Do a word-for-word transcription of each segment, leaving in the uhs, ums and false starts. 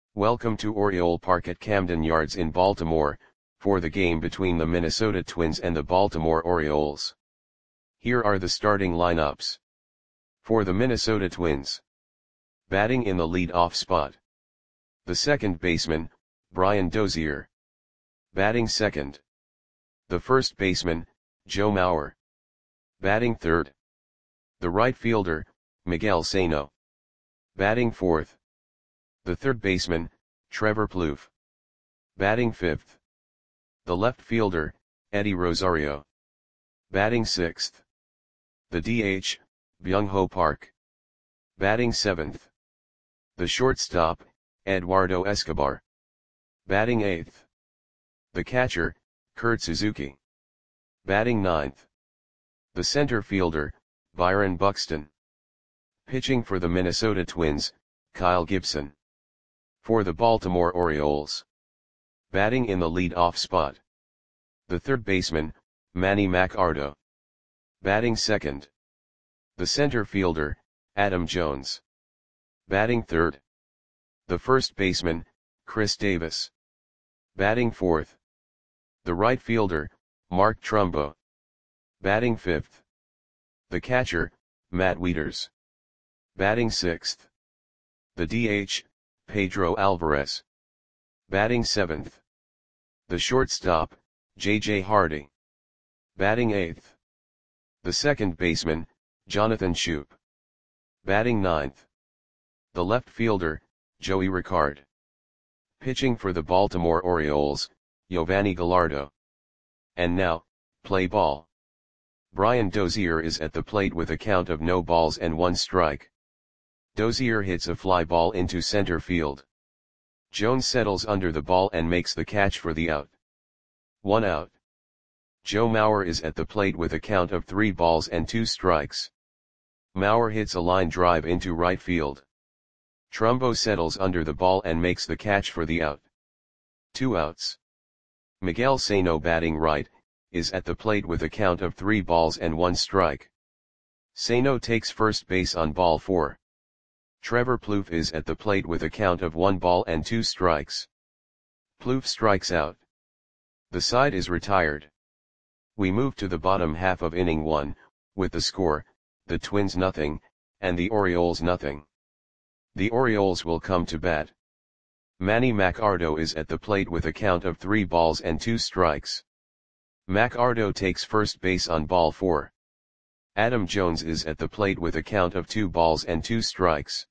Welcome to Oriole Park at Camden Yards in Baltimore, for the game between the Minnesota Twins and the Baltimore Orioles. Here are the starting lineups. For the Minnesota Twins. Batting in the lead-off spot. The second baseman, Brian Dozier. Batting second. The first baseman, Joe Mauer. Batting third. The right fielder, Miguel Sano. Batting fourth. The third baseman, Trevor Plouffe. Batting fifth. The left fielder, Eddie Rosario. Batting sixth. The D H, Byung-Ho Park. Batting seventh. The shortstop, Eduardo Escobar. Batting eighth. The catcher, Kurt Suzuki. Batting ninth. The center fielder, Byron Buxton. Pitching for the Minnesota Twins, Kyle Gibson. For the Baltimore Orioles. Batting in the lead-off spot. The third baseman, Manny Machado. Batting second. The center fielder, Adam Jones. Batting third. The first baseman, Chris Davis. Batting fourth. The right fielder, Mark Trumbo. Batting fifth. The catcher, Matt Wieters. Batting sixth. The D H, Pedro Alvarez. Batting seventh. The shortstop, J J Hardy. Batting eighth. The second baseman, Jonathan Schoop. Batting ninth. The left fielder, Joey Ricard. Pitching for the Baltimore Orioles, Giovanni Gallardo. And now, play ball. Brian Dozier is at the plate with a count of no balls and one strike. Dozier hits a fly ball into center field. Jones settles under the ball and makes the catch for the out. One out. Joe Mauer is at the plate with a count of three balls and two strikes. Mauer hits a line drive into right field. Trumbo settles under the ball and makes the catch for the out. Two outs. Miguel Sano, batting right, is at the plate with a count of three balls and one strike. Sano takes first base on ball four. Trevor Plouffe is at the plate with a count of one ball and two strikes. Plouffe strikes out. The side is retired. We move to the bottom half of inning one, with the score, the Twins nothing, and the Orioles nothing. The Orioles will come to bat. Manny Machado is at the plate with a count of three balls and two strikes. Machado takes first base on ball four. Adam Jones is at the plate with a count of two balls and two strikes.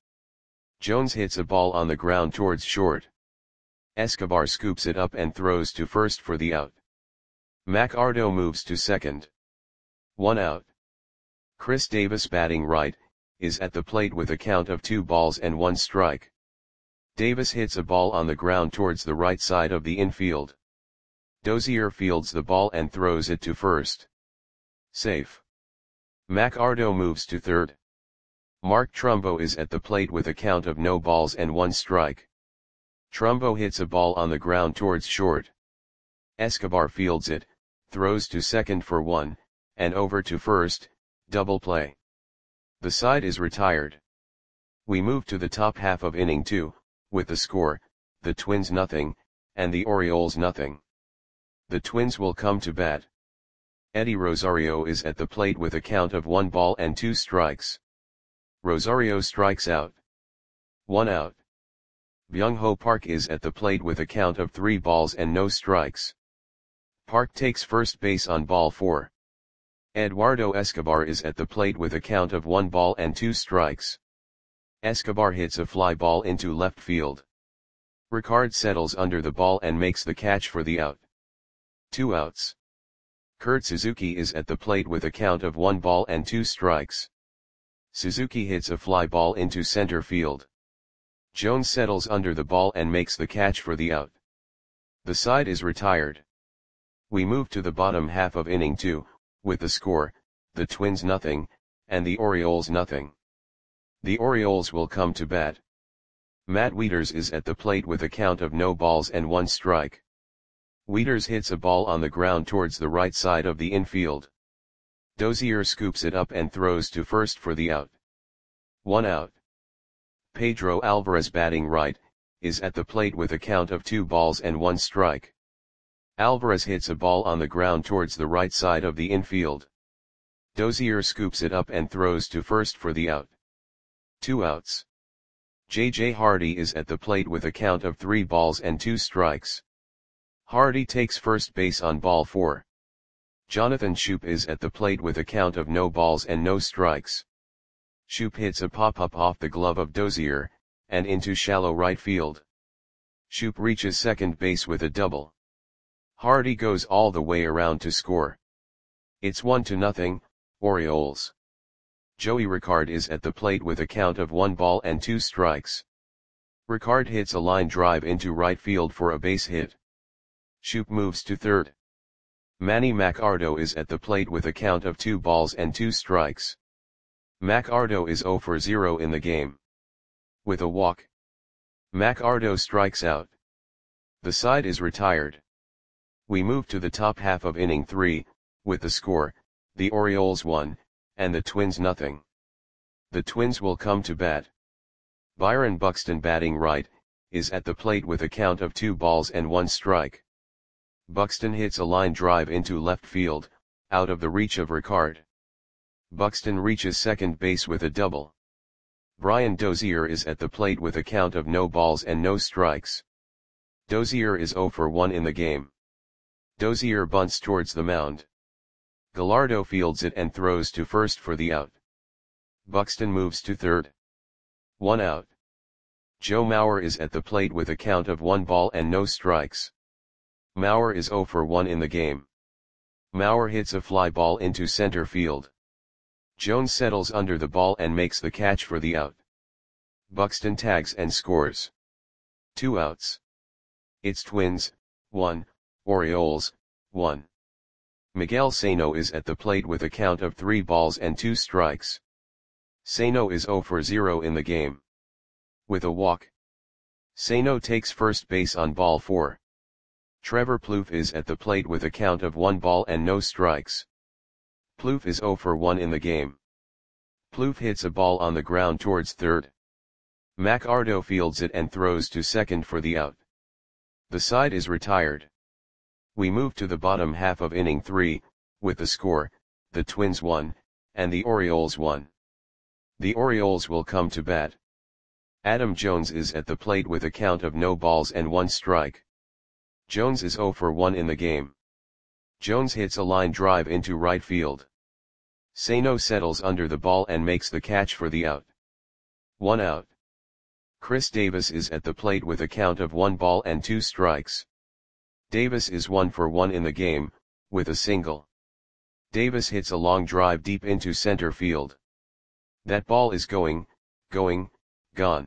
Jones hits a ball on the ground towards short. Escobar scoops it up and throws to first for the out. Machado moves to second. One out. Chris Davis, batting right, is at the plate with a count of two balls and one strike. Davis hits a ball on the ground towards the right side of the infield. Dozier fields the ball and throws it to first. Safe. Machado moves to third. Mark Trumbo is at the plate with a count of no balls and one strike. Trumbo hits a ball on the ground towards short. Escobar fields it, throws to second for one, and over to first, double play. The side is retired. We move to the top half of inning two, with the score, the Twins nothing, and the Orioles nothing. The Twins will come to bat. Eddie Rosario is at the plate with a count of one ball and two strikes. Rosario strikes out. One out. Byung-Ho Park is at the plate with a count of three balls and no strikes. Park takes first base on ball four. Eduardo Escobar is at the plate with a count of one ball and two strikes. Escobar hits a fly ball into left field. Ricard settles under the ball and makes the catch for the out. Two outs. Kurt Suzuki is at the plate with a count of one ball and two strikes. Suzuki hits a fly ball into center field. Jones settles under the ball and makes the catch for the out. The side is retired. We move to the bottom half of inning two, with the score, the Twins nothing, and the Orioles nothing. The Orioles will come to bat. Matt Wieters is at the plate with a count of no balls and one strike. Wieters hits a ball on the ground towards the right side of the infield. Dozier scoops it up and throws to first for the out. One out. Pedro Alvarez, batting right, is at the plate with a count of two balls and one strike. Alvarez hits a ball on the ground towards the right side of the infield. Dozier scoops it up and throws to first for the out. Two outs. J J Hardy is at the plate with a count of three balls and two strikes. Hardy takes first base on ball four. Jonathan Schoop is at the plate with a count of no balls and no strikes. Schoop hits a pop-up off the glove of Dozier, and into shallow right field. Schoop reaches second base with a double. Hardy goes all the way around to score. It's one to nothing, Orioles. Joey Ricard is at the plate with a count of one ball and two strikes. Ricard hits a line drive into right field for a base hit. Schoop moves to third. Manny Macardo is at the plate with a count of two balls and two strikes. Macardo is zero for zero in the game. With a walk, Macardo strikes out. The side is retired. We move to the top half of inning three, with the score, the Orioles one, and the Twins nothing. The Twins will come to bat. Byron Buxton, batting right, is at the plate with a count of two balls and one strike. Buxton hits a line drive into left field, out of the reach of Ricard. Buxton reaches second base with a double. Brian Dozier is at the plate with a count of no balls and no strikes. Dozier is zero for one in the game. Dozier bunts towards the mound. Gallardo fields it and throws to first for the out. Buxton moves to third. One out. Joe Mauer is at the plate with a count of one ball and no strikes. Mauer is zero for one in the game. Mauer hits a fly ball into center field. Jones settles under the ball and makes the catch for the out. Buxton tags and scores. Two outs. It's Twins, one, Orioles, one. Miguel Sano is at the plate with a count of three balls and two strikes. Sano is zero for zero in the game. With a walk, Sano takes first base on ball four. Trevor Plouffe is at the plate with a count of one ball and no strikes. Plouffe is zero for one in the game. Plouffe hits a ball on the ground towards third. Macardo fields it and throws to second for the out. The side is retired. We move to the bottom half of inning three, with the score, the Twins one, and the Orioles one. The Orioles will come to bat. Adam Jones is at the plate with a count of no balls and one strike. Jones is zero for one in the game. Jones hits a line drive into right field. Sano settles under the ball and makes the catch for the out. One out. Chris Davis is at the plate with a count of one ball and two strikes. Davis is one for one in the game, with a single. Davis hits a long drive deep into center field. That ball is going, going, gone.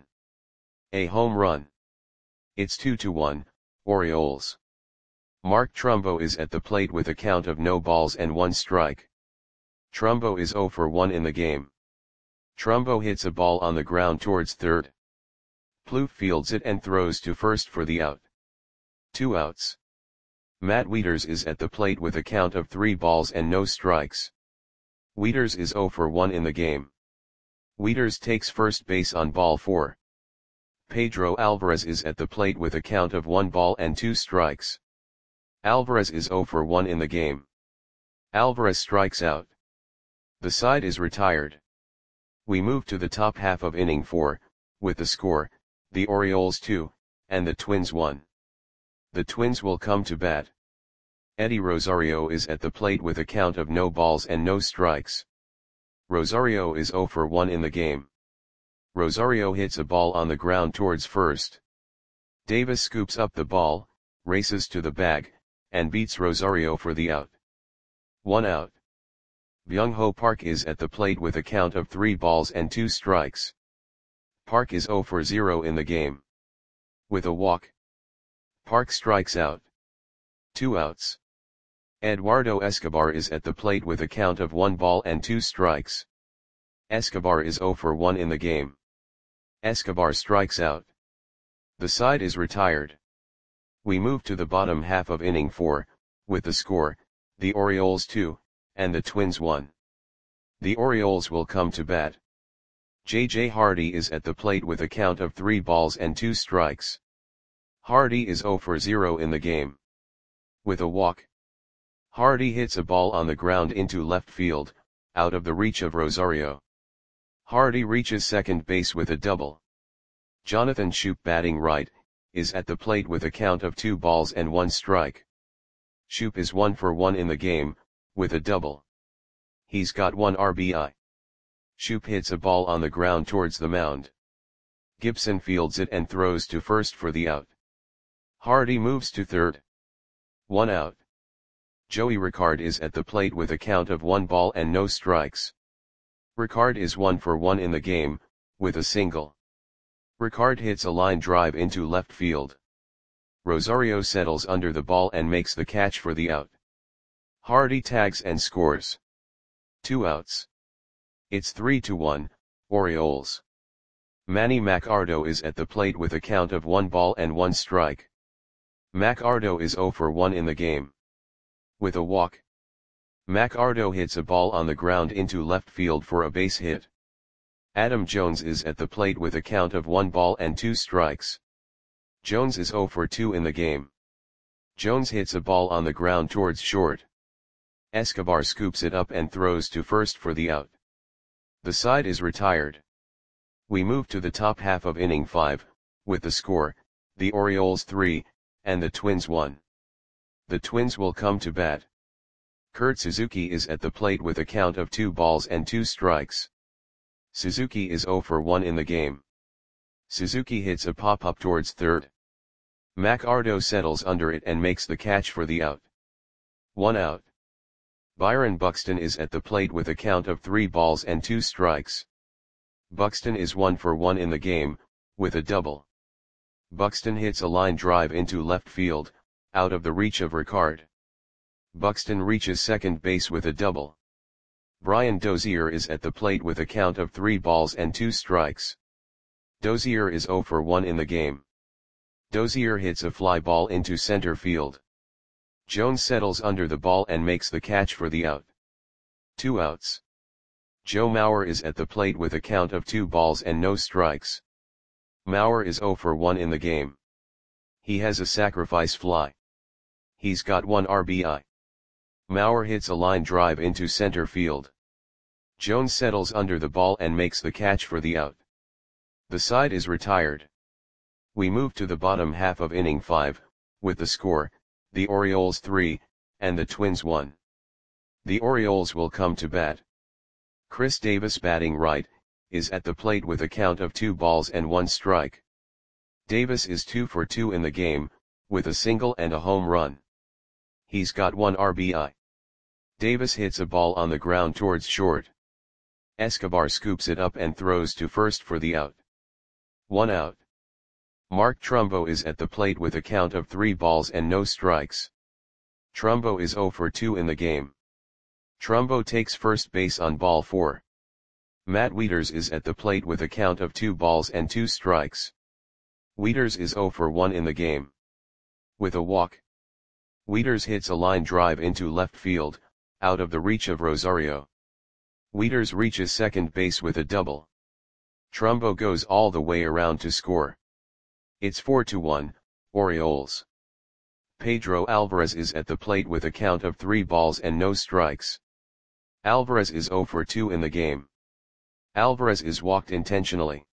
A home run. It's two to one, Orioles. Mark Trumbo is at the plate with a count of no balls and one strike. Trumbo is zero for one in the game. Trumbo hits a ball on the ground towards third. Plouffe fields it and throws to first for the out. Two outs. Matt Wieters is at the plate with a count of three balls and no strikes. Wieters is zero for one in the game. Wieters takes first base on ball four. Pedro Alvarez is at the plate with a count of one ball and two strikes. Alvarez is zero for one in the game. Alvarez strikes out. The side is retired. We move to the top half of inning four, with the score, the Orioles two, and the Twins one. The Twins will come to bat. Eddie Rosario is at the plate with a count of no balls and no strikes. Rosario is zero for one in the game. Rosario hits a ball on the ground towards first. Davis scoops up the ball, races to the bag, and beats Rosario for the out. One out. Byung-Ho Park is at the plate with a count of three balls and two strikes. Park is zero for zero in the game. With a walk, Park strikes out. Two outs. Eduardo Escobar is at the plate with a count of one ball and two strikes. Escobar is zero for one in the game. Escobar strikes out. The side is retired. We move to the bottom half of inning four, with the score, the Orioles two, and the Twins one. The Orioles will come to bat. J J Hardy is at the plate with a count of three balls and two strikes. Hardy is zero for zero in the game. With a walk, Hardy hits a ball on the ground into left field, out of the reach of Rosario. Hardy reaches second base with a double. Jonathan Schoop, batting right, is at the plate with a count of two balls and one strike. Schoop is one for one in the game, with a double. He's got one R B I. Schoop hits a ball on the ground towards the mound. Gibson fields it and throws to first for the out. Hardy moves to third. One out. Joey Ricard is at the plate with a count of one ball and no strikes. Ricard is one for one in the game, with a single. Ricard hits a line drive into left field. Rosario settles under the ball and makes the catch for the out. Hardy tags and scores. Two outs. It's three to one, Orioles. Manny Macardo is at the plate with a count of one ball and one strike. Macardo is zero for one in the game. With a walk, Macardo hits a ball on the ground into left field for a base hit. Adam Jones is at the plate with a count of one ball and two strikes. Jones is zero for two in the game. Jones hits a ball on the ground towards short. Escobar scoops it up and throws to first for the out. The side is retired. We move to the top half of inning five, with the score, the Orioles three, and the Twins one. The Twins will come to bat. Kurt Suzuki is at the plate with a count of two balls and two strikes. Suzuki is zero for one in the game. Suzuki hits a pop-up towards third. Macardo settles under it and makes the catch for the out. One out. Byron Buxton is at the plate with a count of three balls and two strikes. Buxton is one for one in the game, with a double. Buxton hits a line drive into left field, out of the reach of Ricard. Buxton reaches second base with a double. Brian Dozier is at the plate with a count of three balls and two strikes. Dozier is zero for one in the game. Dozier hits a fly ball into center field. Jones settles under the ball and makes the catch for the out. Two outs. Joe Mauer is at the plate with a count of two balls and no strikes. Mauer is zero for one in the game. He has a sacrifice fly. He's got one R B I. Mauer hits a line drive into center field. Jones settles under the ball and makes the catch for the out. The side is retired. We move to the bottom half of inning five, with the score, the Orioles three, and the Twins one. The Orioles will come to bat. Chris Davis, batting right, is at the plate with a count of two balls and one strike. Davis is two for two in the game, with a single and a home run. He's got one R B I. Davis hits a ball on the ground towards short. Escobar scoops it up and throws to first for the out. One out. Mark Trumbo is at the plate with a count of three balls and no strikes. Trumbo is zero for two in the game. Trumbo takes first base on ball four. Matt Wieters is at the plate with a count of two balls and two strikes. Wieters is zero for one in the game. With a walk, Wieters hits a line drive into left field, out of the reach of Rosario. Wieters reaches second base with a double. Trumbo goes all the way around to score. It's four to one, Orioles. Pedro Alvarez is at the plate with a count of three balls and no strikes. Alvarez is zero for two in the game. Alvarez is walked intentionally.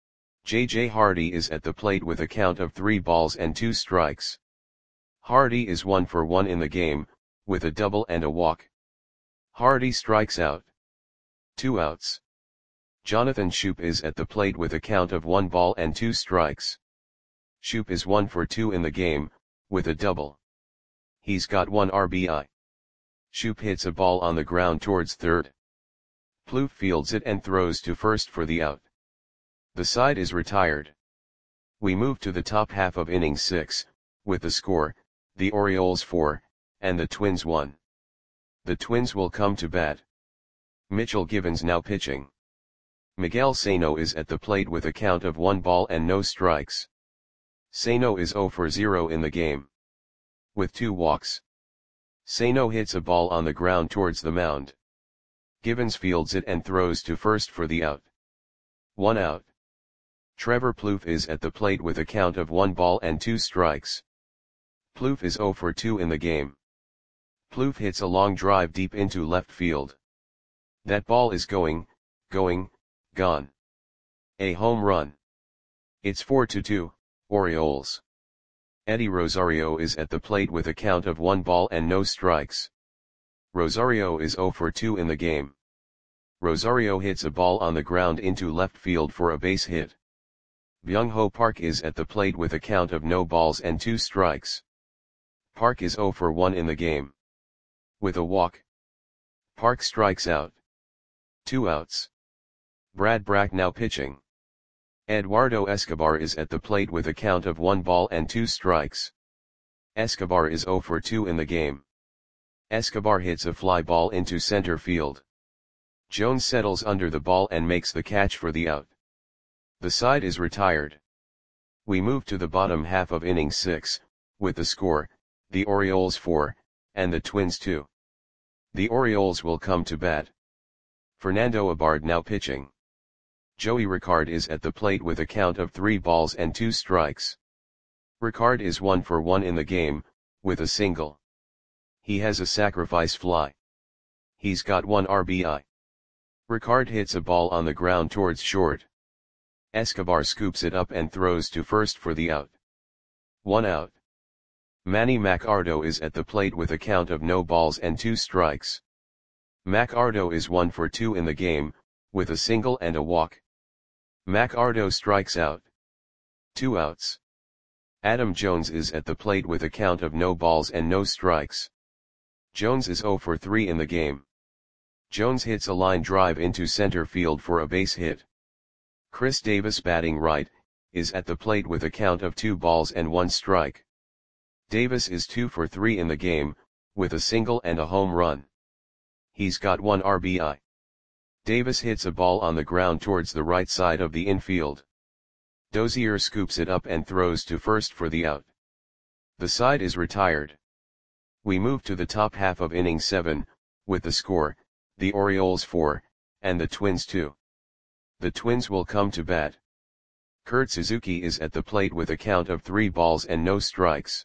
J J Hardy is at the plate with a count of three balls and two strikes. Hardy is one for one in the game, with a double and a walk. Hardy strikes out. Two outs. Jonathan Schoop is at the plate with a count of one ball and two strikes. Schoop is one for two in the game, with a double. He's got one R B I. Schoop hits a ball on the ground towards third. Plouffe fields it and throws to first for the out. The side is retired. We move to the top half of inning six, with the score, the Orioles four, and the Twins one. The Twins will come to bat. Mitchell Givens now pitching. Miguel Sano is at the plate with a count of one ball and no strikes. Sano is zero for zero in the game. With two walks, Sano hits a ball on the ground towards the mound. Givens fields it and throws to first for the out. One out. Trevor Plouffe is at the plate with a count of one ball and two strikes. Plouffe is zero for two in the game. Plouffe hits a long drive deep into left field. That ball is going, going, gone. A home run. It's four to two, Orioles. Eddie Rosario is at the plate with a count of one ball and no strikes. Rosario is zero for two in the game. Rosario hits a ball on the ground into left field for a base hit. Byung-ho Park is at the plate with a count of no balls and two strikes. Park is zero for one in the game. With a walk, Park strikes out. Two outs. Brad Brach now pitching. Eduardo Escobar is at the plate with a count of one ball and two strikes. Escobar is zero for two in the game. Escobar hits a fly ball into center field. Jones settles under the ball and makes the catch for the out. The side is retired. We move to the bottom half of inning six, with the score, the Orioles four, and the Twins two. The Orioles will come to bat. Fernando Abad now pitching. Joey Ricard is at the plate with a count of three balls and two strikes. Ricard is one for one in the game, with a single. He has a sacrifice fly. He's got one R B I. Ricard hits a ball on the ground towards short. Escobar scoops it up and throws to first for the out. One out. Manny Machado is at the plate with a count of no balls and two strikes. Machado is one for two in the game, with a single and a walk. Machado strikes out. Two outs. Adam Jones is at the plate with a count of no balls and no strikes. Jones is zero for three in the game. Jones hits a line drive into center field for a base hit. Chris Davis, batting right, is at the plate with a count of two balls and one strike. Davis is two for three in the game, with a single and a home run. He's got one R B I. Davis hits a ball on the ground towards the right side of the infield. Dozier scoops it up and throws to first for the out. The side is retired. We move to the top half of inning seven, with the score, the Orioles four, and the Twins two. The Twins will come to bat. Kurt Suzuki is at the plate with a count of three balls and no strikes.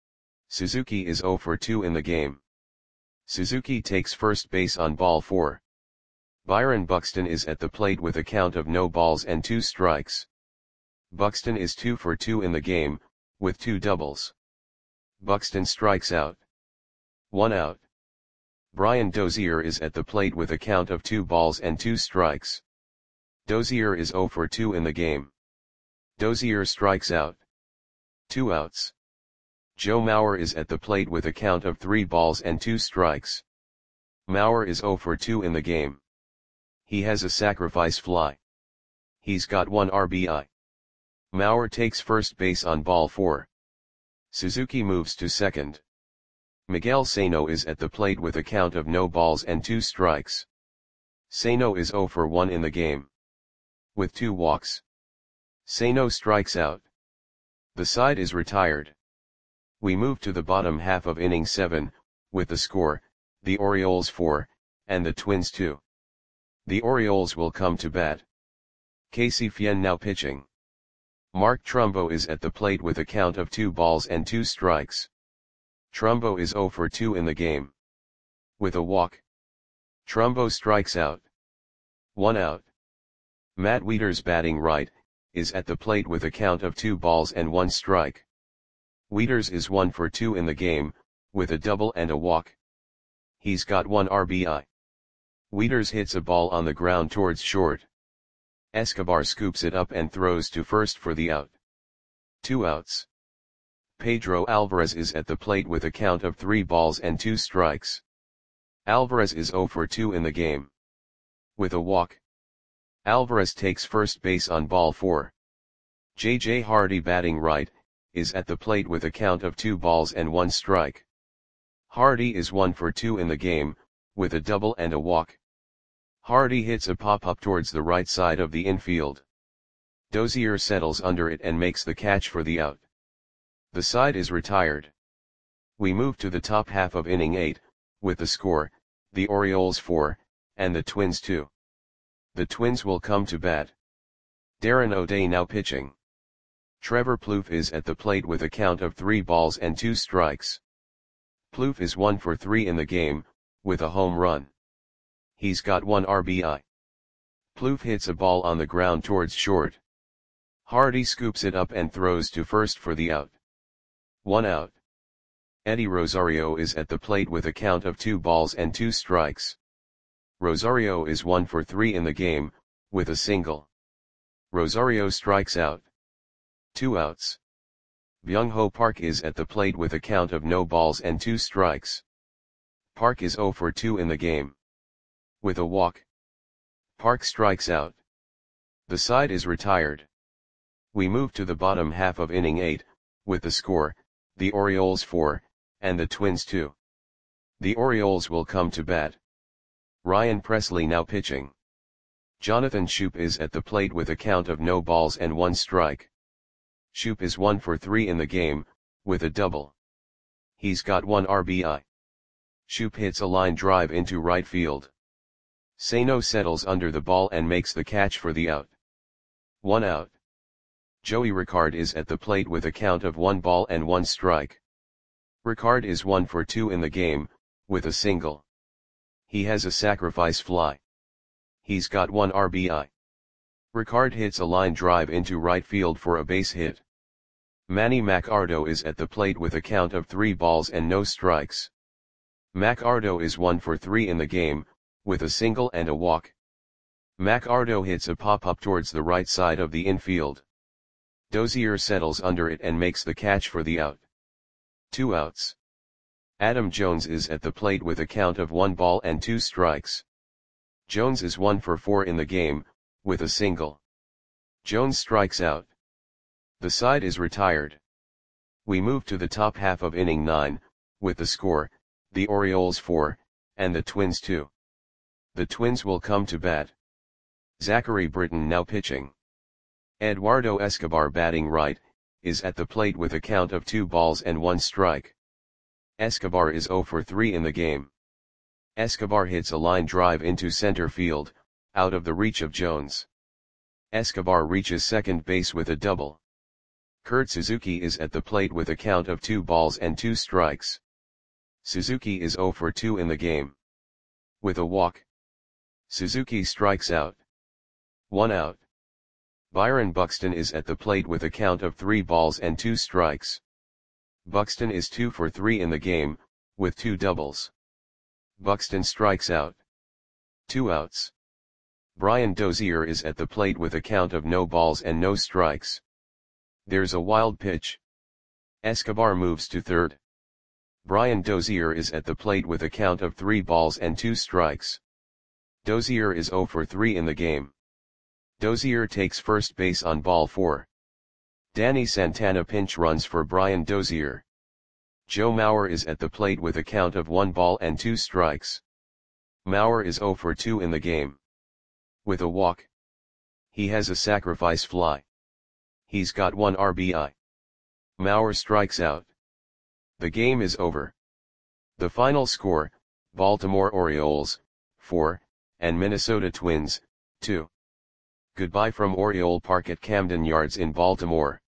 Suzuki is zero for two in the game. Suzuki takes first base on ball four. Byron Buxton is at the plate with a count of no balls and two strikes. Buxton is two for two in the game, with two doubles. Buxton strikes out. One out. Brian Dozier is at the plate with a count of two balls and two strikes. Dozier is zero for two in the game. Dozier strikes out. Two outs. Joe Mauer is at the plate with a count of three balls and two strikes. Mauer is zero for two in the game. He has a sacrifice fly. He's got one R B I. Mauer takes first base on ball four. Suzuki moves to second. Miguel Sano is at the plate with a count of no balls and two strikes. Sano is zero for one in the game. With two walks. Sano strikes out. The side is retired. We move to the bottom half of inning seven, with the score, the Orioles four, and the Twins two. The Orioles will come to bat. Casey Fien now pitching. Mark Trumbo is at the plate with a count of two balls and two strikes. Trumbo is zero for two in the game. With a walk. Trumbo strikes out. One out. Matt Wieters, batting right, is at the plate with a count of two balls and one strike. Wieters is one for two in the game, with a double and a walk. He's got one R B I. Wieters hits a ball on the ground towards short. Escobar scoops it up and throws to first for the out. Two outs. Pedro Alvarez is at the plate with a count of three balls and two strikes. Alvarez is zero for two in the game. With a walk. Alvarez takes first base on ball four. J J Hardy, batting right, is at the plate with a count of two balls and one strike. Hardy is one for two in the game, with a double and a walk. Hardy hits a pop-up towards the right side of the infield. Dozier settles under it and makes the catch for the out. The side is retired. We move to the top half of inning eight, with the score, the Orioles four, and the Twins two. The Twins will come to bat. Darren O'Day now pitching. Trevor Plouffe is at the plate with a count of three balls and two strikes. Plouffe is one for three in the game, with a home run. He's got one R B I. Plouffe hits a ball on the ground towards short. Hardy scoops it up and throws to first for the out. One out. Eddie Rosario is at the plate with a count of two balls and two strikes. Rosario is one for three in the game, with a single. Rosario strikes out. Two outs. Byung-ho Park is at the plate with a count of no balls and two strikes. Park is zero for two in the game. With a walk. Park strikes out. The side is retired. We move to the bottom half of inning eight, with the score, the Orioles four, and the Twins two. The Orioles will come to bat. Ryan Presley now pitching. Jonathan Schoop is at the plate with a count of no balls and one strike. Schoop is one for three in the game, with a double. He's got one R B I. Schoop hits a line drive into right field. Sano settles under the ball and makes the catch for the out. One out. Joey Ricard is at the plate with a count of one ball and one strike. Ricard is one for two in the game, with a single. He has a sacrifice fly. He's got one R B I. Ricard hits a line drive into right field for a base hit. Manny Machado is at the plate with a count of three balls and no strikes. Machado is one for three in the game, with a single and a walk. Machado hits a pop-up towards the right side of the infield. Dozier settles under it and makes the catch for the out. Two outs. Adam Jones is at the plate with a count of one ball and two strikes. Jones is one for four in the game, with a single. Jones strikes out. The side is retired. We move to the top half of inning nine, with the score, the Orioles four, and the Twins two. The Twins will come to bat. Zachary Britton now pitching. Eduardo Escobar batting right, is at the plate with a count of two balls and one strike. Escobar is zero for three in the game. Escobar hits a line drive into center field, out of the reach of Jones. Escobar reaches second base with a double. Kurt Suzuki is at the plate with a count of two balls and two strikes. Suzuki is zero for two in the game. With a walk. Suzuki strikes out. One out. Byron Buxton is at the plate with a count of three balls and two strikes. Buxton is two for three in the game, with two doubles. Buxton strikes out. Two outs. Brian Dozier is at the plate with a count of no balls and no strikes. There's a wild pitch. Escobar moves to third. Brian Dozier is at the plate with a count of three balls and two strikes. Dozier is zero for three in the game. Dozier takes first base on ball four. Danny Santana pinch runs for Brian Dozier. Joe Mauer is at the plate with a count of one ball and two strikes. Mauer is zero for two in the game. With a walk. He has a sacrifice fly. He's got one R B I. Mauer strikes out. The game is over. The final score, Baltimore Orioles, four, and Minnesota Twins, two. Goodbye from Oriole Park at Camden Yards in Baltimore.